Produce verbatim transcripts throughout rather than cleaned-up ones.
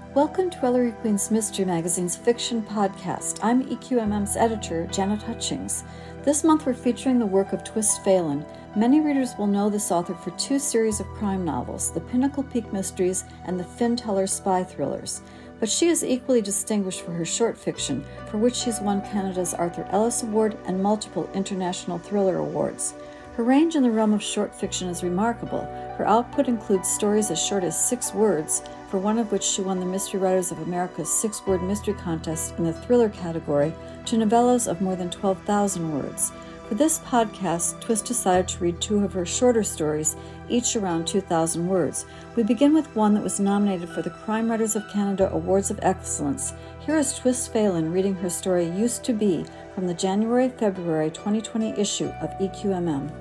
Welcome to Ellery Queen's Mystery Magazine's Fiction Podcast. I'm E Q M M's editor, Janet Hutchings. This month we're featuring the work of Twist Phelan. Many readers will know this author for two series of crime novels, the Pinnacle Peak Mysteries and the Finn Teller spy thrillers. But she is equally distinguished for her short fiction, for which she's won Canada's Arthur Ellis Award and multiple international thriller awards. Her range in the realm of short fiction is remarkable. Her output includes stories as short as six words, for one of which she won the Mystery Writers of America's six-word mystery contest in the thriller category, to novellas of more than twelve thousand words. For this podcast, Twist decided to read two of her shorter stories, each around two thousand words. We begin with one that was nominated for the Crime Writers of Canada Awards of Excellence. Here is Twist Phelan reading her story Used to Be from the January-February twenty twenty issue of E Q M M.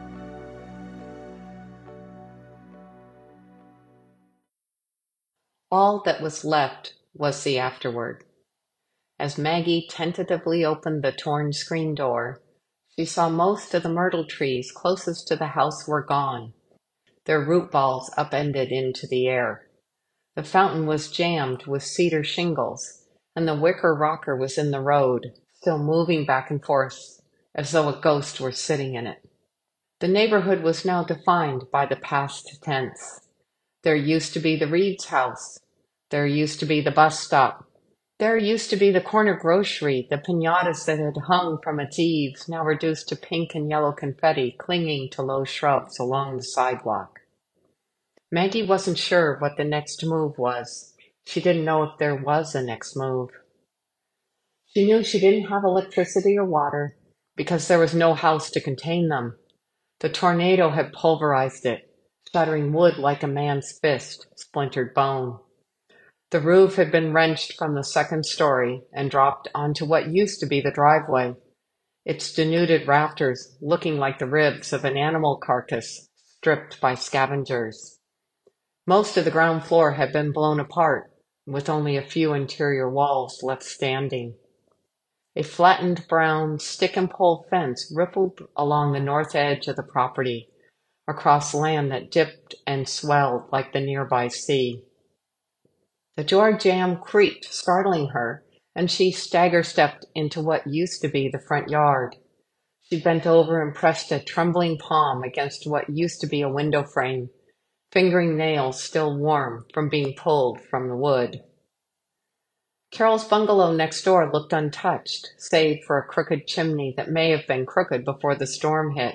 All that was left was the afterward. As Maggie tentatively opened the torn screen door, she saw most of the myrtle trees closest to the house were gone, their root balls upended into the air. The fountain was jammed with cedar shingles, and the wicker rocker was in the road, still moving back and forth as though a ghost were sitting in it. The neighborhood was now defined by the past tense. There used to be the Reed's house. There used to be the bus stop. There used to be the corner grocery, the piñatas that had hung from its eaves, now reduced to pink and yellow confetti clinging to low shrubs along the sidewalk. Maggie wasn't sure what the next move was. She didn't know if there was a next move. She knew she didn't have electricity or water because there was no house to contain them. The tornado had pulverized it, shattering wood like a man's fist, splintered bone. The roof had been wrenched from the second story and dropped onto what used to be the driveway, its denuded rafters looking like the ribs of an animal carcass stripped by scavengers. Most of the ground floor had been blown apart, with only a few interior walls left standing. A flattened brown stick-and-pole fence rippled along the north edge of the property, across land that dipped and swelled like the nearby sea. The door jamb creaked, startling her, and she stagger-stepped into what used to be the front yard. She bent over and pressed a trembling palm against what used to be a window frame, fingering nails still warm from being pulled from the wood. Carol's bungalow next door looked untouched, save for a crooked chimney that may have been crooked before the storm hit.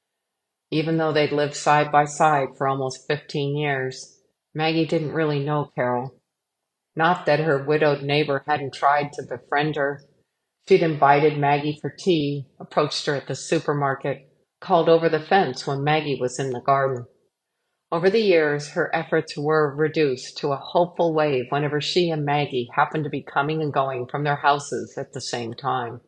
Even though they'd lived side by side for almost fifteen years, Maggie didn't really know Carol. Not that her widowed neighbor hadn't tried to befriend her. She'd invited Maggie for tea, approached her at the supermarket, called over the fence when Maggie was in the garden. Over the years, her efforts were reduced to a hopeful wave whenever she and Maggie happened to be coming and going from their houses at the same time.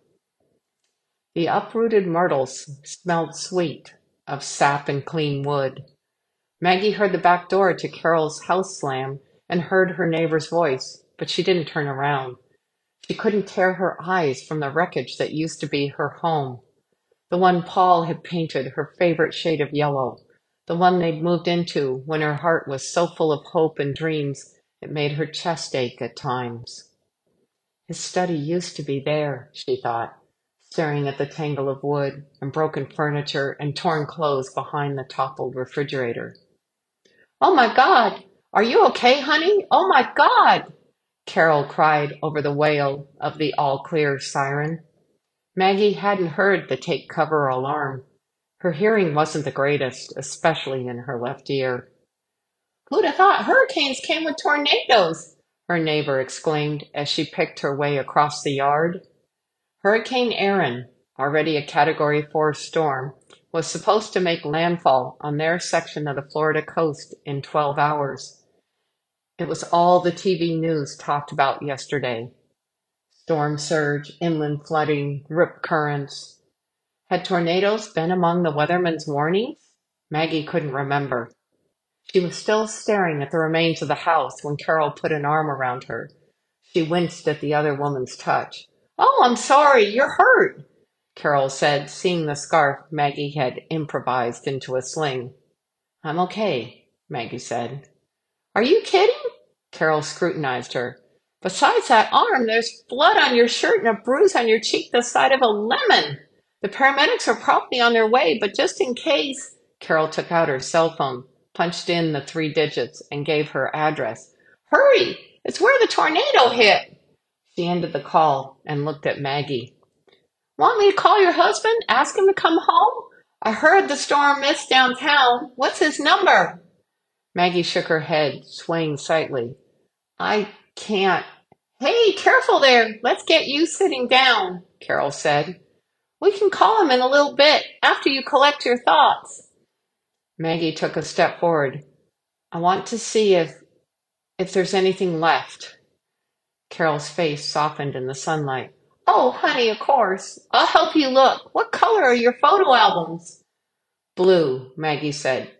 The uprooted myrtles smelled sweet, of sap and clean wood. Maggie heard the back door to Carol's house slam and heard her neighbor's voice, but she didn't turn around. She couldn't tear her eyes from the wreckage that used to be her home. The one Paul had painted her favorite shade of yellow, the one they'd moved into when her heart was so full of hope and dreams it made her chest ache at times. His study used to be there, she thought, staring at the tangle of wood and broken furniture and torn clothes behind the toppled refrigerator. "Oh my God! Are you okay, honey? Oh my God!" Carol cried over the wail of the all-clear siren. Maggie hadn't heard the take cover alarm. Her hearing wasn't the greatest, especially in her left ear. "Who'd have thought hurricanes came with tornadoes?" her neighbor exclaimed as she picked her way across the yard. Hurricane Erin, already a Category four storm, was supposed to make landfall on their section of the Florida coast in twelve hours. It was all the T V news talked about yesterday. Storm surge, inland flooding, rip currents. Had tornadoes been among the weatherman's warnings? Maggie couldn't remember. She was still staring at the remains of the house when Carol put an arm around her. She winced at the other woman's touch. "Oh, I'm sorry, you're hurt," Carol said, seeing the scarf Maggie had improvised into a sling. "I'm okay," Maggie said. "Are you kidding?" Carol scrutinized her. Besides that arm, there's blood on your shirt and a bruise on your cheek the size of a lemon. The paramedics are probably on their way, but just in case. Carol took out her cell phone, punched in the three digits, and gave her address. Hurry! It's where the tornado hit! She ended the call and looked at Maggie. Want me to call your husband? Ask him to come home? I heard the storm missed downtown. What's his number? Maggie shook her head, swaying slightly. I can't. Hey, careful there. Let's get you sitting down, Carol said. We can call him in a little bit, after you collect your thoughts. Maggie took a step forward. I want to see if, if there's anything left. Carol's face softened in the sunlight. Oh, honey, of course. I'll help you look. What color are your photo albums? Blue, Maggie said.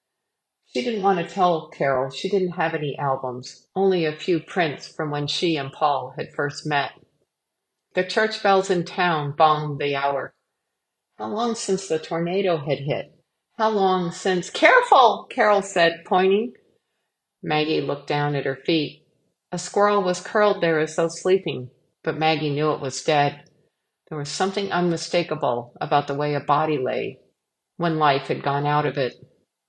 She didn't want to tell Carol she didn't have any albums, only a few prints from when she and Paul had first met. The church bells in town bonged the hour. How long since the tornado had hit? How long since— Careful, Carol said, pointing. Maggie looked down at her feet. A squirrel was curled there as though sleeping, but Maggie knew it was dead. There was something unmistakable about the way a body lay when life had gone out of it.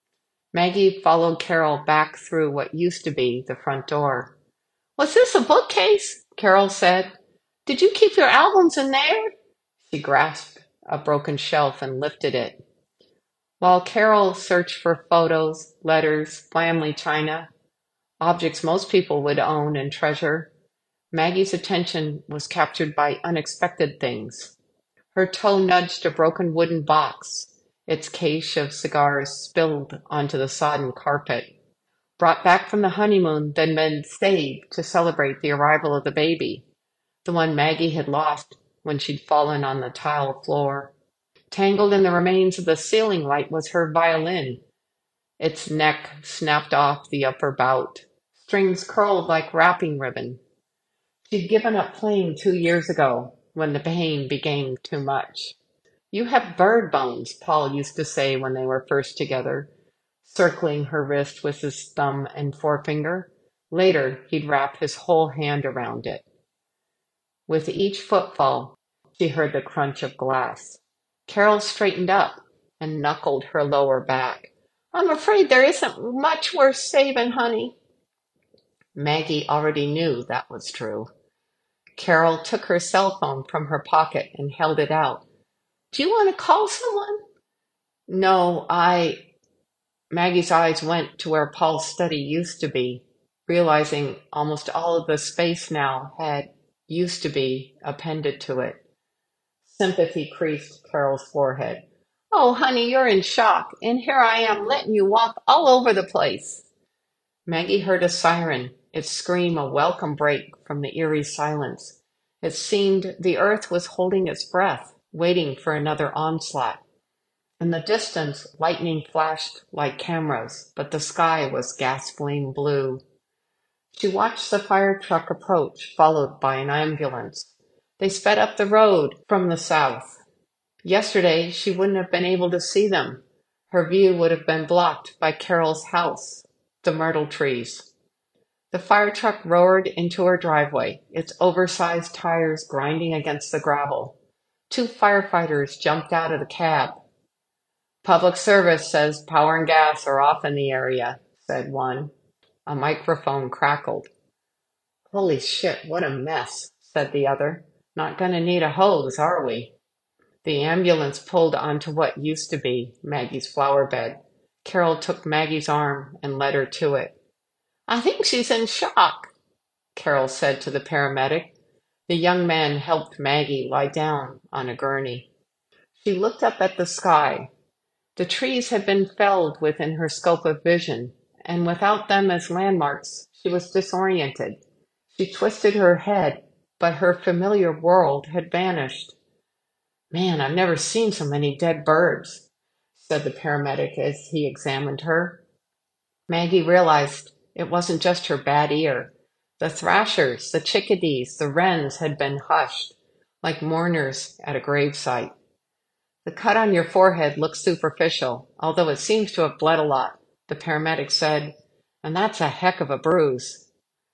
Maggie followed Carol back through what used to be the front door. Was this a bookcase? Carol said. Did you keep your albums in there? She grasped a broken shelf and lifted it. While Carol searched for photos, letters, family china, objects most people would own and treasure, Maggie's attention was captured by unexpected things. Her toe nudged a broken wooden box. Its cache of cigars spilled onto the sodden carpet. Brought back from the honeymoon, then been saved to celebrate the arrival of the baby, the one Maggie had lost when she'd fallen on the tile floor. Tangled in the remains of the ceiling light was her violin. Its neck snapped off the upper bout. Strings curled like wrapping ribbon. She'd given up playing two years ago when the pain became too much. You have bird bones, Paul used to say when they were first together, circling her wrist with his thumb and forefinger. Later, he'd wrap his whole hand around it. With each footfall, she heard the crunch of glass. Carol straightened up and knuckled her lower back. I'm afraid there isn't much worth saving, honey. Maggie already knew that was true. Carol took her cell phone from her pocket and held it out. Do you want to call someone? No, I... Maggie's eyes went to where Paul's study used to be, realizing almost all of the space now had used to be appended to it. Sympathy creased Carol's forehead. Oh, honey, you're in shock, and here I am letting you walk all over the place. Maggie heard a siren, its scream a welcome break from the eerie silence. It seemed the earth was holding its breath, waiting for another onslaught. In the distance, lightning flashed like cameras, but the sky was gas flame blue. She watched the fire truck approach, followed by an ambulance. They sped up the road from the south. Yesterday, she wouldn't have been able to see them. Her view would have been blocked by Carol's house, the myrtle trees. The fire truck roared into her driveway, its oversized tires grinding against the gravel. Two firefighters jumped out of the cab. Public service says power and gas are off in the area, said one. A microphone crackled. Holy shit, what a mess, said the other. Not gonna need a hose, are we? The ambulance pulled onto what used to be Maggie's flower bed. Carol took Maggie's arm and led her to it. I think she's in shock, Carol said to the paramedic. The young man helped Maggie lie down on a gurney. She looked up at the sky. The trees had been felled within her scope of vision, and without them as landmarks, she was disoriented. She twisted her head, but her familiar world had vanished. Man, I've never seen so many dead birds, said the paramedic as he examined her. Maggie realized it wasn't just her bad ear. The thrashers, the chickadees, the wrens had been hushed, like mourners at a gravesite. The cut on your forehead looks superficial, although it seems to have bled a lot, the paramedic said, and that's a heck of a bruise.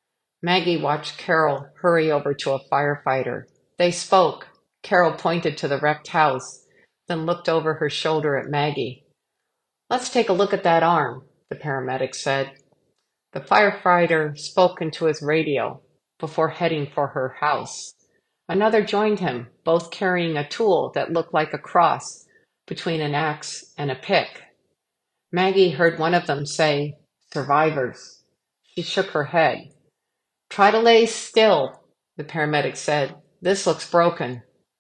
Maggie watched Carol hurry over to a firefighter. They spoke. Carol pointed to the wrecked house, then looked over her shoulder at Maggie. "Let's take a look at that arm," the paramedic said. The firefighter spoke into his radio before heading for her house. Another joined him, both carrying a tool that looked like a cross between an axe and a pick. Maggie heard one of them say, "Survivors." She shook her head. "Try to lay still," the paramedic said. "This looks broken."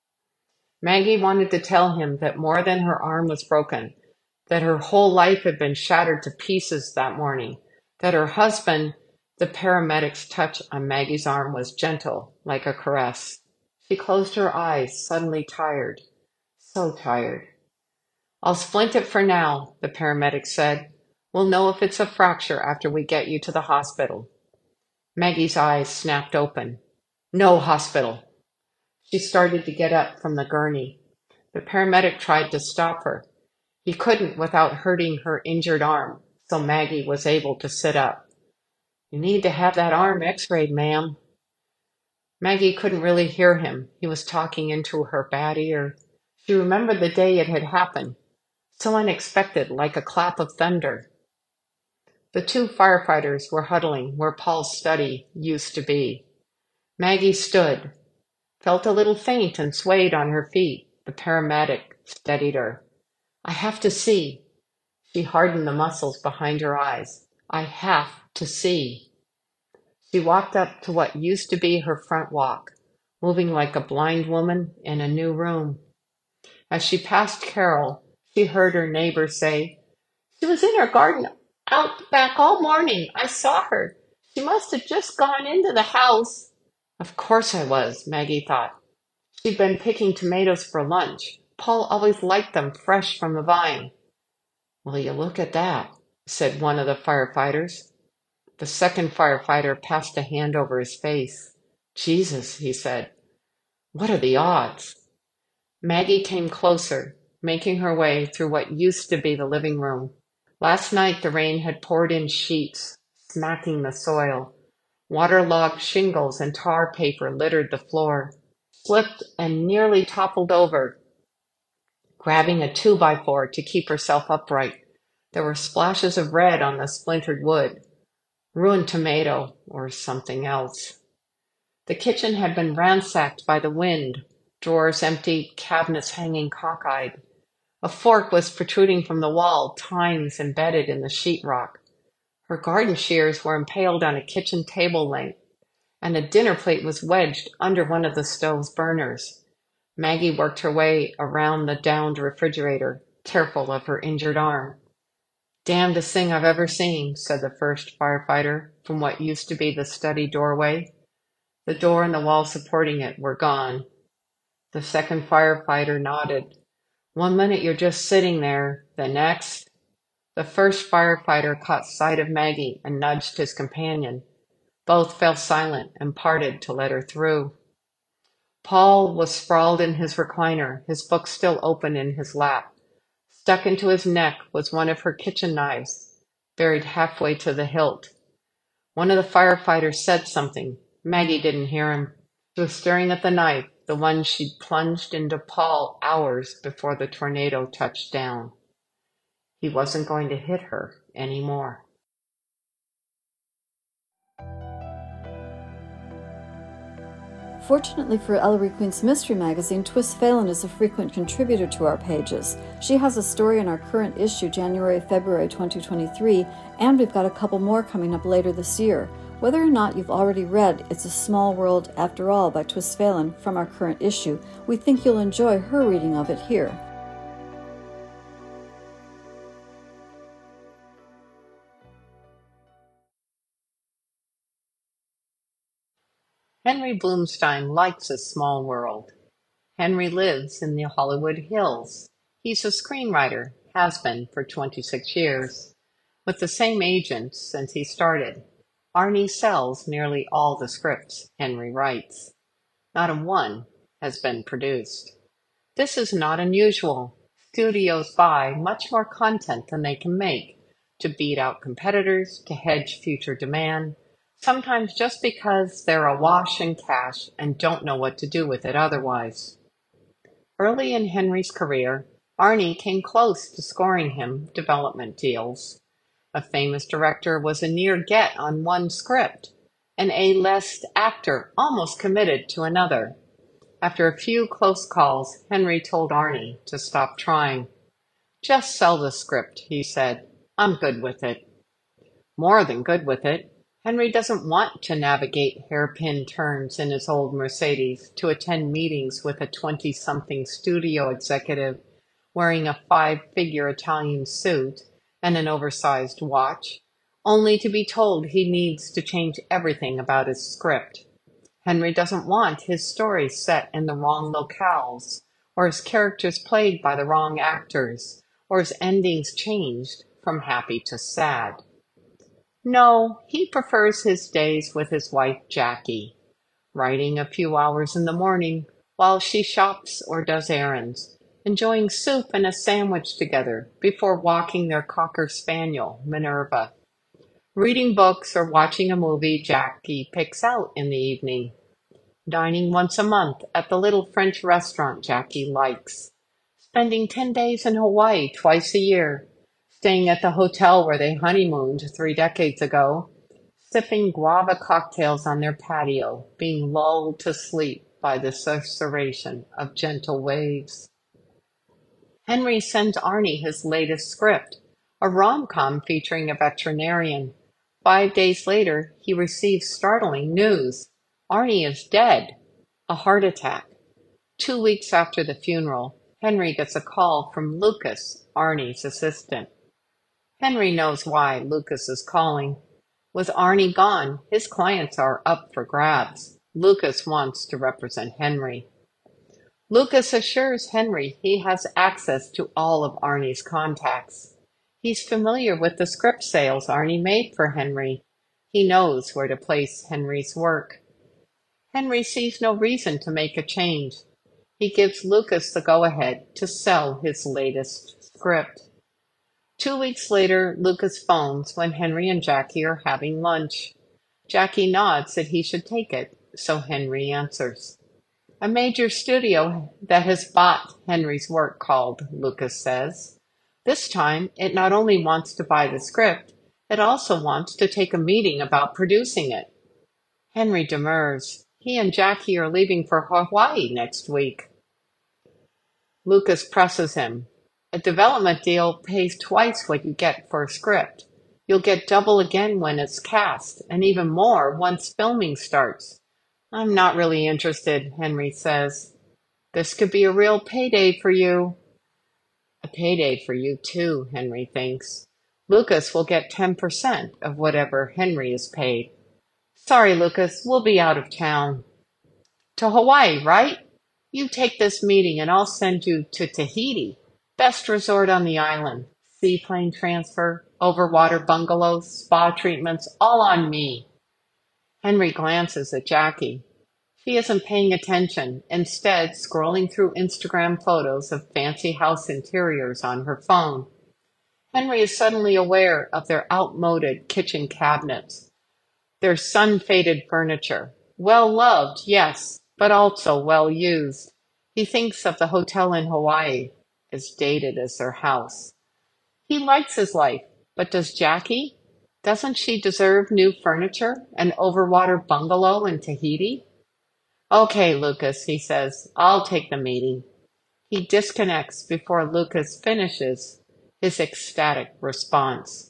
Maggie wanted to tell him that more than her arm was broken, that her whole life had been shattered to pieces that morning, that her husband, the paramedic's touch on Maggie's arm was gentle, like a caress. She closed her eyes, suddenly tired, so tired. "I'll splint it for now," the paramedic said. "We'll know if it's a fracture after we get you to the hospital." Maggie's eyes snapped open. "No hospital." She started to get up from the gurney. The paramedic tried to stop her. He couldn't without hurting her injured arm, so Maggie was able to sit up. "You need to have that arm x-rayed, ma'am." Maggie couldn't really hear him. He was talking into her bad ear. She remembered the day it had happened. So unexpected, like a clap of thunder. The two firefighters were huddling where Paul's study used to be. Maggie stood, felt a little faint and swayed on her feet. The paramedic steadied her. "I have to see." She hardened the muscles behind her eyes. "I have to see." She walked up to what used to be her front walk, moving like a blind woman in a new room. As she passed Carol, she heard her neighbor say, "She was in her garden out back all morning. I saw her. She must have just gone into the house." Of course I was, Maggie thought. She'd been picking tomatoes for lunch. Paul always liked them fresh from the vine. "Will you look at that?" said one of the firefighters. The second firefighter passed a hand over his face. "Jesus," he said. "What are the odds?" Maggie came closer, making her way through what used to be the living room. Last night the rain had poured in sheets, smacking the soil. Waterlogged shingles and tar paper littered the floor. Slipped and nearly toppled over, grabbing a two-by-four to keep herself upright. There were splashes of red on the splintered wood. Ruined tomato or something else. The kitchen had been ransacked by the wind, drawers empty, cabinets hanging cockeyed. A fork was protruding from the wall, tines embedded in the sheetrock. Her garden shears were impaled on a kitchen table length, and a dinner plate was wedged under one of the stove's burners. Maggie worked her way around the downed refrigerator, careful of her injured arm. "Damnedest thing I've ever seen," said the first firefighter from what used to be the study doorway. The door and the wall supporting it were gone. The second firefighter nodded. "One minute you're just sitting there, the next—" The first firefighter caught sight of Maggie and nudged his companion. Both fell silent and parted to let her through. Paul was sprawled in his recliner, his book still open in his lap. Stuck into his neck was one of her kitchen knives, buried halfway to the hilt. One of the firefighters said something. Maggie didn't hear him. She was staring at the knife, the one she'd plunged into Paul hours before the tornado touched down. He wasn't going to hit her anymore. Fortunately for Ellery Queen's Mystery Magazine, Twist Phelan is a frequent contributor to our pages. She has a story in our current issue, January February twenty twenty-three, and we've got a couple more coming up later this year. Whether or not you've already read It's a Small World After All by Twist Phelan from our current issue, we think you'll enjoy her reading of it here. Henry Bloomstein likes a small world. Henry lives in the Hollywood Hills. He's a screenwriter, has been for twenty-six years, with the same agent since he started. Arnie sells nearly all the scripts Henry writes. Not a one has been produced. This is not unusual. Studios buy much more content than they can make to beat out competitors, to hedge future demand. sometimes just because they're awash in cash and don't know what to do with it otherwise. Early in Henry's career, Arnie came close to scoring him development deals. A famous director was a near get on one script. An A-list actor almost committed to another. After a few close calls, Henry told Arnie to stop trying. "Just sell the script," he said. "I'm good with it." More than good with it. Henry doesn't want to navigate hairpin turns in his old Mercedes to attend meetings with a twenty-something studio executive wearing a five-figure Italian suit and an oversized watch, only to be told he needs to change everything about his script. Henry doesn't want his story set in the wrong locales, or his characters played by the wrong actors, or his endings changed from happy to sad. No, he prefers his days with his wife Jackie, writing a few hours in the morning while she shops or does errands, enjoying soup and a sandwich together before walking their cocker spaniel, Minerva, reading books or watching a movie Jackie picks out in the evening, dining once a month at the little French restaurant Jackie likes, spending ten days in Hawaii twice a year, staying at the hotel where they honeymooned three decades ago, sipping guava cocktails on their patio, being lulled to sleep by the susurration of gentle waves. Henry sends Arnie his latest script, a rom-com featuring a veterinarian. Five days later, he receives startling news. Arnie is dead. A heart attack. Two weeks after the funeral, Henry gets a call from Lucas, Arnie's assistant. Henry knows why Lucas is calling. With Arnie gone, his clients are up for grabs. Lucas wants to represent Henry. Lucas assures Henry he has access to all of Arnie's contacts. He's familiar with the script sales Arnie made for Henry. He knows where to place Henry's work. Henry sees no reason to make a change. He gives Lucas the go-ahead to sell his latest script. Two weeks later, Lucas phones when Henry and Jackie are having lunch. Jackie nods that he should take it, so Henry answers. A major studio that has bought Henry's work called, Lucas says. This time, it not only wants to buy the script, it also wants to take a meeting about producing it. Henry demurs. He and Jackie are leaving for Hawaii next week. Lucas presses him. A development deal pays twice what you get for a script. You'll get double again when it's cast, and even more once filming starts. I'm not really interested, Henry says. This could be a real payday for you. A payday for you too, Henry thinks. Lucas will get ten percent of whatever Henry is paid. Sorry, Lucas, we'll be out of town. To Hawaii, right? You take this meeting and I'll send you to Tahiti. Best resort on the island. Seaplane transfer, overwater bungalows, spa treatments, all on me. Henry glances at Jackie. She isn't paying attention, instead scrolling through Instagram photos of fancy house interiors on her phone. Henry is suddenly aware of their outmoded kitchen cabinets, their sun-faded furniture. Well-loved, yes, but also well-used. He thinks of the hotel in Hawaii, as dated as their house. He likes his life, but does Jackie? Doesn't she deserve new furniture, an overwater bungalow in Tahiti? Okay, Lucas, he says, I'll take the meeting. He disconnects before Lucas finishes his ecstatic response.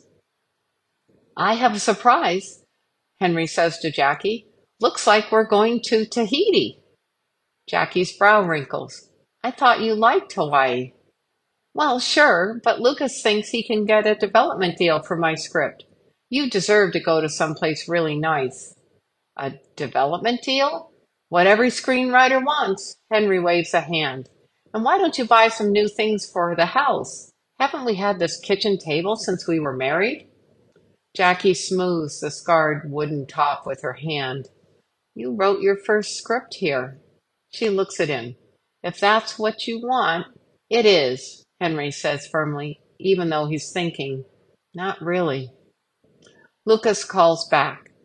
I have a surprise, Henry says to Jackie. Looks like we're going to Tahiti. Jackie's brow wrinkles. I thought you liked Hawaii. Well, sure, but Lucas thinks he can get a development deal for my script. You deserve to go to someplace really nice. A development deal? What every screenwriter wants. Henry waves a hand. And why don't you buy some new things for the house? Haven't we had this kitchen table since we were married? Jackie smooths the scarred wooden top with her hand. You wrote your first script here. She looks at him. If that's what you want, it is, Henry says firmly, even though he's thinking, not really. Lucas calls back.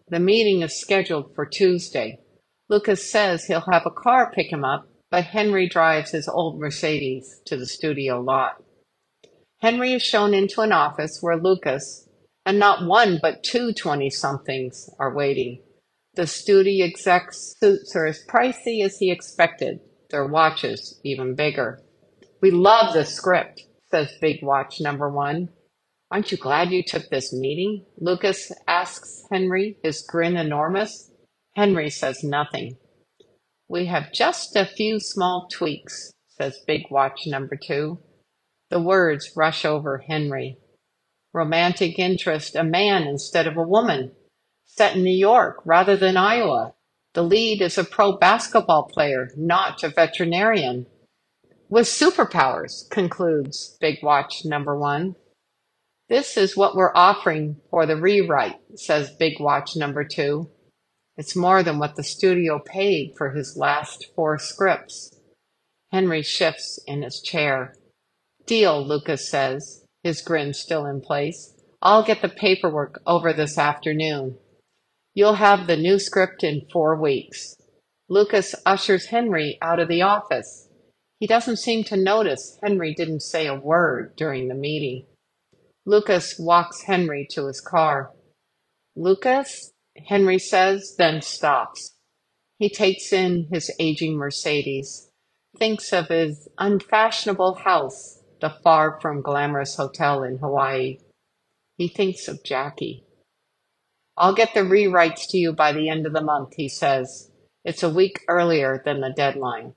The meeting is scheduled for Tuesday. Lucas says he'll have a car pick him up, but Henry drives his old Mercedes to the studio lot. Henry is shown into an office where Lucas, and not one but two twenty-somethings, are waiting. The studio exec's suits are as pricey as he expected, their watches even bigger. "We love the script," says Big Watch number one. "Aren't you glad you took this meeting?" Lucas asks Henry, his grin enormous. Henry says nothing. "We have just a few small tweaks," says Big Watch number two. The words rush over Henry. Romantic interest, a man instead of a woman. Set in New York rather than Iowa. The lead is a pro basketball player, not a veterinarian. With superpowers, concludes Big Watch number one. "This is what we're offering for the rewrite," says Big Watch number two. It's more than what the studio paid for his last four scripts. Henry shifts in his chair. "Deal," Lucas says, his grin still in place. "I'll get the paperwork over this afternoon. You'll have the new script in four weeks." Lucas ushers Henry out of the office. He doesn't seem to notice Henry didn't say a word during the meeting. Lucas walks Henry to his car. "Lucas?" Henry says, then stops. He takes in his aging Mercedes, thinks of his unfashionable house, the far from glamorous hotel in Hawaii. He thinks of Jackie. "I'll get the rewrites to you by the end of the month," he says. It's a week earlier than the deadline.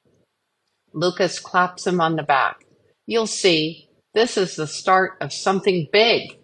Lucas claps him on the back. "You'll see, this is the start of something big."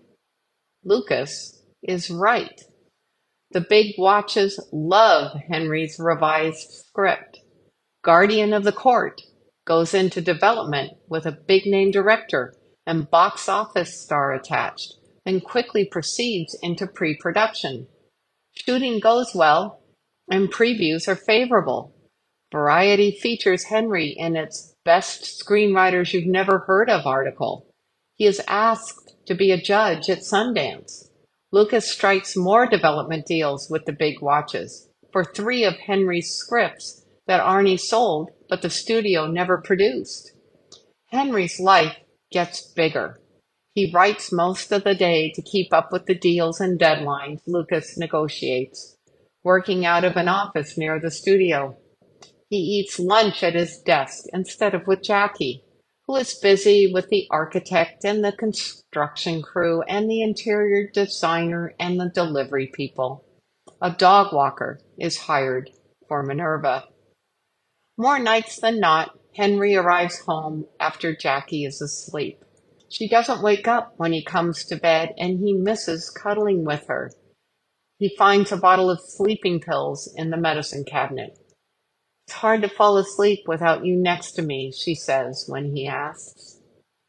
Lucas is right. The Big Watches love Henry's revised script. Guardian of the Court goes into development with a big-name director and box office star attached, and quickly proceeds into pre-production. Shooting goes well, and previews are favorable. Variety features Henry in its Best Screenwriters You've Never Heard Of article. He is asked to be a judge at Sundance. Lucas strikes more development deals with the Big Watches for three of Henry's scripts that Arnie sold, but the studio never produced. Henry's life gets bigger. He writes most of the day to keep up with the deals and deadlines Lucas negotiates, working out of an office near the studio. He eats lunch at his desk instead of with Jackie, who is busy with the architect and the construction crew and the interior designer and the delivery people. A dog walker is hired for Minerva. More nights than not, Henry arrives home after Jackie is asleep. She doesn't wake up when he comes to bed, and he misses cuddling with her. He finds a bottle of sleeping pills in the medicine cabinet. "It's hard to fall asleep without you next to me," she says when he asks.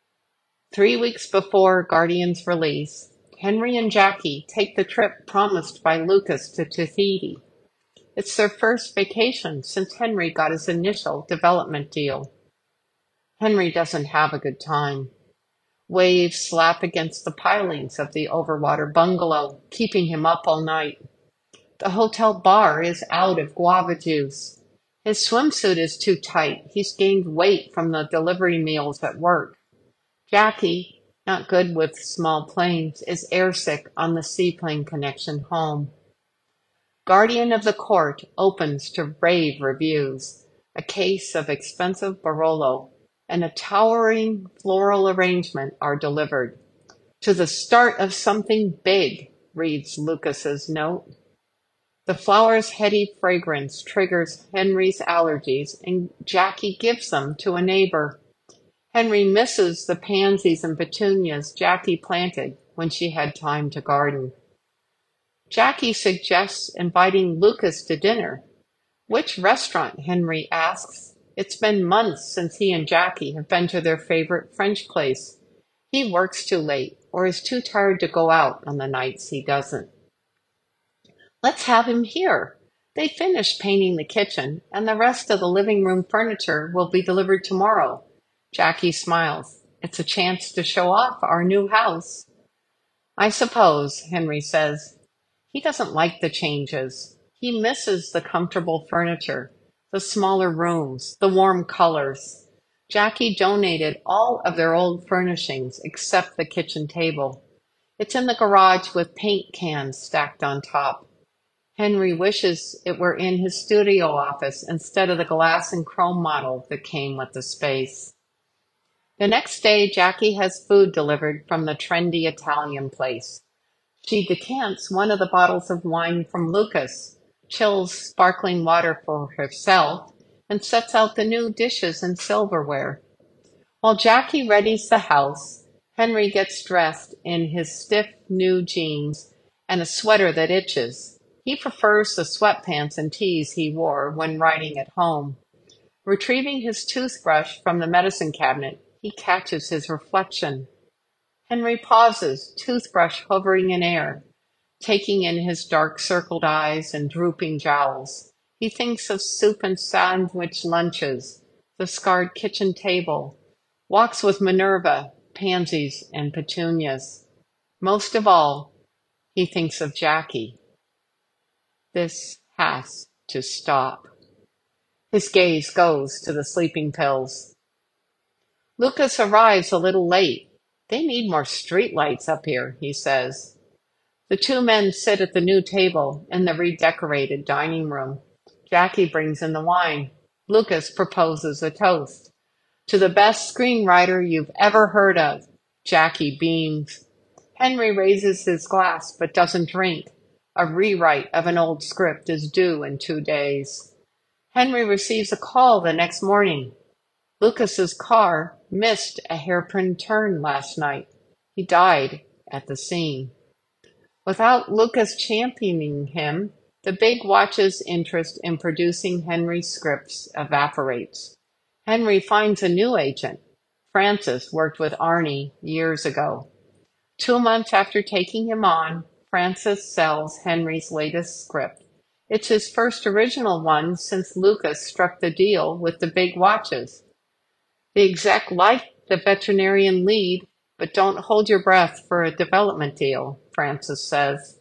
Three weeks before Guardian's release, Henry and Jackie take the trip promised by Lucas to Tahiti. It's their first vacation since Henry got his initial development deal. Henry doesn't have a good time. Waves slap against the pilings of the overwater bungalow, keeping him up all night. The hotel bar is out of guava juice. His swimsuit is too tight. He's gained weight from the delivery meals at work. Jackie, not good with small planes, is airsick on the seaplane connection home. Guardian of the Court opens to rave reviews. A case of expensive Barolo and a towering floral arrangement are delivered. "To the start of something big," reads Lucas's note. The flower's heady fragrance triggers Henry's allergies, and Jackie gives them to a neighbor. Henry misses the pansies and petunias Jackie planted when she had time to garden. Jackie suggests inviting Lucas to dinner. "Which restaurant?" Henry asks. It's been months since he and Jackie have been to their favorite French place. He works too late or is too tired to go out on the nights he doesn't. "Let's have him here." They finished painting the kitchen, and the rest of the living room furniture will be delivered tomorrow. Jackie smiles. "It's a chance to show off our new house." "I suppose," Henry says. He doesn't like the changes. He misses the comfortable furniture, the smaller rooms, the warm colors. Jackie donated all of their old furnishings except the kitchen table. It's in the garage with paint cans stacked on top. Henry wishes it were in his studio office instead of the glass and chrome model that came with the space. The next day, Jackie has food delivered from the trendy Italian place. She decants one of the bottles of wine from Lucas, chills sparkling water for herself, and sets out the new dishes and silverware. While Jackie readies the house, Henry gets dressed in his stiff new jeans and a sweater that itches. He prefers the sweatpants and tees he wore when riding at home. Retrieving his toothbrush from the medicine cabinet, he catches his reflection. Henry pauses, toothbrush hovering in air, taking in his dark circled eyes and drooping jowls. He thinks of soup and sandwich lunches, the scarred kitchen table, walks with Minerva, pansies, and petunias. Most of all, he thinks of Jackie. This has to stop. His gaze goes to the sleeping pills. Lucas arrives a little late. They need more streetlights up here, he says. The two men sit at the new table in the redecorated dining room. Jackie brings in the wine. Lucas proposes a toast. To the best screenwriter you've ever heard of. Jackie beams. Henry raises his glass but doesn't drink. A rewrite of an old script is due in two days. Henry receives a call the next morning. Lucas's car missed a hairpin turn last night. He died at the scene. Without Lucas championing him, the big watch's interest in producing Henry's scripts evaporates. Henry finds a new agent. Francis worked with Arnie years ago. Two months after taking him on, Francis sells Henry's latest script. It's his first original one since Lucas struck the deal with the big watches. The exec liked the veterinarian lead, but don't hold your breath for a development deal, Francis says.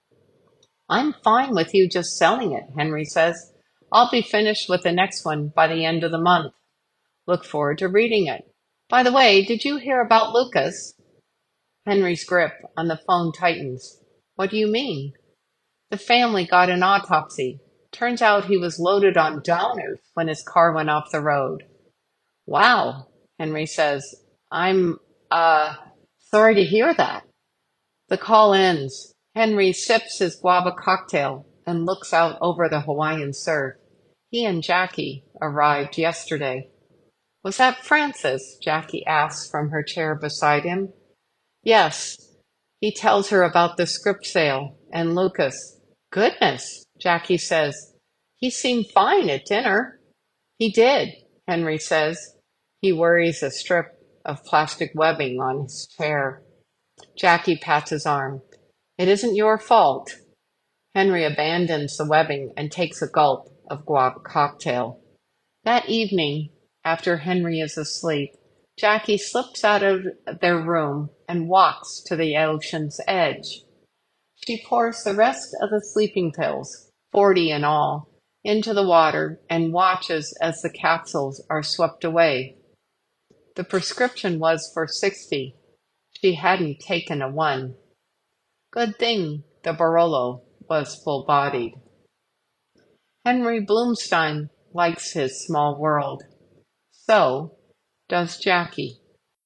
I'm fine with you just selling it, Henry says. I'll be finished with the next one by the end of the month. Look forward to reading it. By the way, did you hear about Lucas? Henry's grip on the phone tightens. What do you mean? The family got an autopsy. Turns out he was loaded on downers when his car went off the road. Wow, Henry says. I'm, uh, sorry to hear that. The call ends. Henry sips his guava cocktail and looks out over the Hawaiian surf. He and Jackie arrived yesterday. Was that Francis? Jackie asks from her chair beside him. Yes. He tells her about the script sale and Lucas. Goodness, Jackie says. He seemed fine at dinner. He did, Henry says. He worries a strip of plastic webbing on his chair. Jackie pats his arm. It isn't your fault. Henry abandons the webbing and takes a gulp of guava cocktail. That evening, after Henry is asleep, Jackie slips out of their room and walks to the ocean's edge. She pours the rest of the sleeping pills, forty in all, into the water and watches as the capsules are swept away. The prescription was for sixty. She hadn't taken a one. Good thing the Barolo was full-bodied. Henry Bloomstein likes his small world. So does Jackie.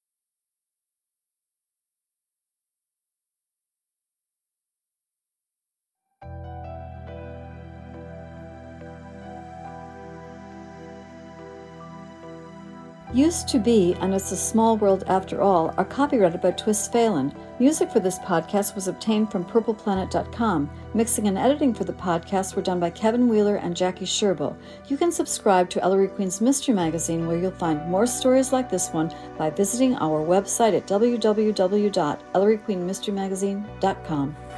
Used to Be and It's a Small World After All are copyrighted by Twist Phelan. Music for this podcast was obtained from purple planet dot com. Mixing and editing for the podcast were done by Kevin Wheeler and Jackie Sherbo. You can subscribe to Ellery Queen's Mystery Magazine, where you'll find more stories like this one by visiting our website at w w w dot ellery queen mystery magazine dot com.